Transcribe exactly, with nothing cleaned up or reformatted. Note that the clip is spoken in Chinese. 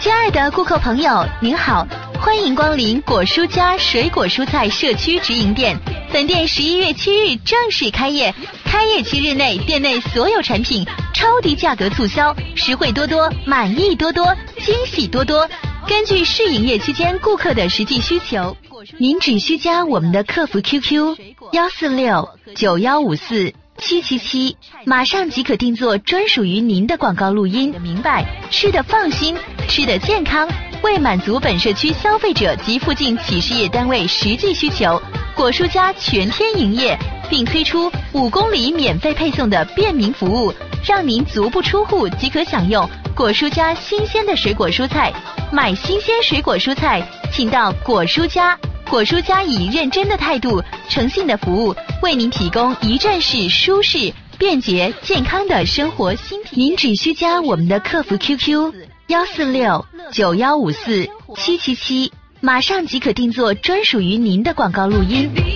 亲爱的顾客朋友，您好，欢迎光临果蔬家水果蔬菜社区直营店。本店十一月七日正式开业，开业七日内，店内所有产品超低价格促销，实惠多多，满意多多，惊喜多多。根据试营业期间顾客的实际需求，您只需加我们的客服 Q Q 幺四六九幺五四七七七，马上即可定做专属于您的广告录音。明白，吃得放心，吃得健康。为满足本社区消费者及附近企事业单位实际需求，果蔬家全天营业，并推出五公里免费配送的便民服务，让您足不出户即可享用果蔬家新鲜的水果蔬菜。买新鲜水果蔬菜，请到果蔬家。果蔬家以认真的态度、诚信的服务，为您提供一站式舒适、便捷、健康的生活新体验。您只需加我们的客服 Q Q 幺四六九幺五四七七七，马上即可定做专属于您的广告录音。